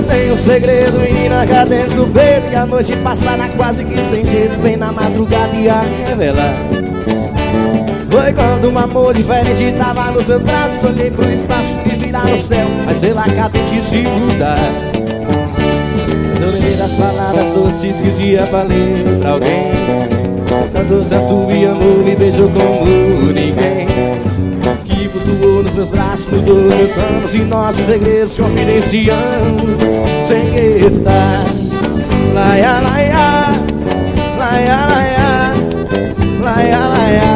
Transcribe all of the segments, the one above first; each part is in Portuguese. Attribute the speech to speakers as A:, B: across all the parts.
A: Eu tenho um segredo, menina, cá dentro do peito, que a noite passará quase que sem jeito, bem na madrugada ia revelar. Foi quando um amor diferente tava nos meus braços, olhei pro espaço e virar no céu, mas sei lá, cadente se mudar. Mas eu lembrei das palavras doces que um dia falei pra alguém. Tanto me amou, me beijou como ninguém, que flutuou nos meus braços, mudou os meus planos e nossos segredos confidenciamos sem hesitar. Laia, laia, laia, laia, laia, laia,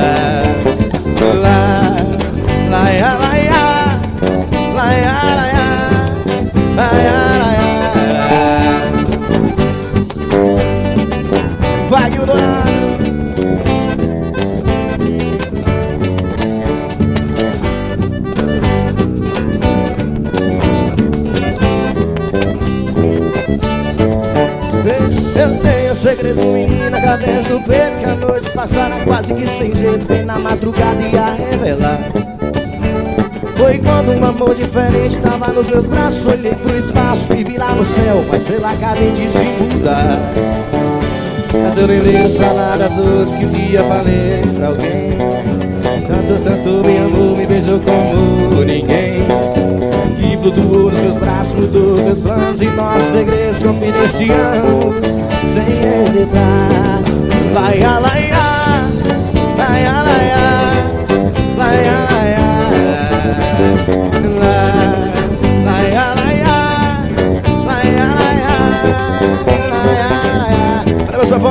A: laia, laia, laia, laia, laia. Vai, Eldorado. Eu tenho um segredo, menina, cá dentro do peito, que a noite passará quase que sem jeito, bem na madrugada ia revelar. Foi quando um amor diferente tava nos meus braços, olhei pro espaço e vi lá no céu, mas sei lá, cadente se mudar. Mas eu lembrei das palavras doces que um dia falei pra alguém. Tanto me amou, me beijou como ninguém, que flutuou nos meus braços, mudou os meus planos e nossos segredos confidenciamos sem hesitar. Laia, laia, laia, laia, laia, laia, laia, laia, laia, laia, laia. Olha meu sofá.